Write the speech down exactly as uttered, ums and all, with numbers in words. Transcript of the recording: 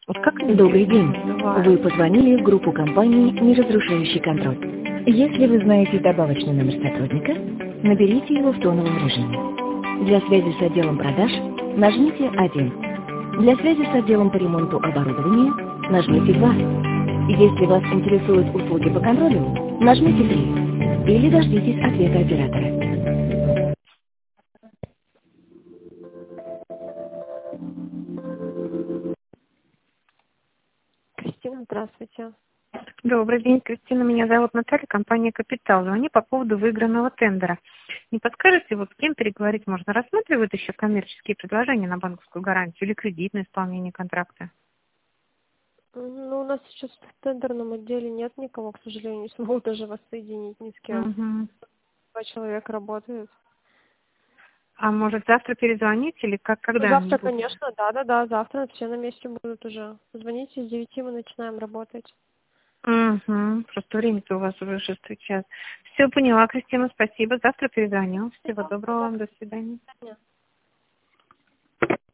Добрый день. Вы позвонили в группу компании «Неразрушающий контроль». Если вы знаете добавочный номер сотрудника, наберите его в тоновом режиме. Для связи с отделом продаж нажмите один. Для связи с отделом по ремонту оборудования нажмите два. Если вас интересуют услуги по контролю, нажмите три. Или дождитесь ответа оператора. Кристина, здравствуйте. Добрый день, Кристина. Меня зовут Наталья, компания «Капитал». Звоню по поводу выигранного тендера. Не подскажете, вот с кем переговорить можно? Рассматривают еще коммерческие предложения на банковскую гарантию или кредит на исполнение контракта? Ну, у нас сейчас в тендерном отделе нет никого, к сожалению, не смогу даже вас соединить ни с кем. Угу. Два человека работают. А может завтра перезвонить или как, когда? Завтра, они будут? конечно, да-да-да, завтра все на месте будут уже. Звоните, с девяти мы начинаем работать. Угу. Просто время-то у вас уже шестой час. Все, поняла, Кристина, спасибо. Завтра перезвоню. Всего доброго вам, до свидания.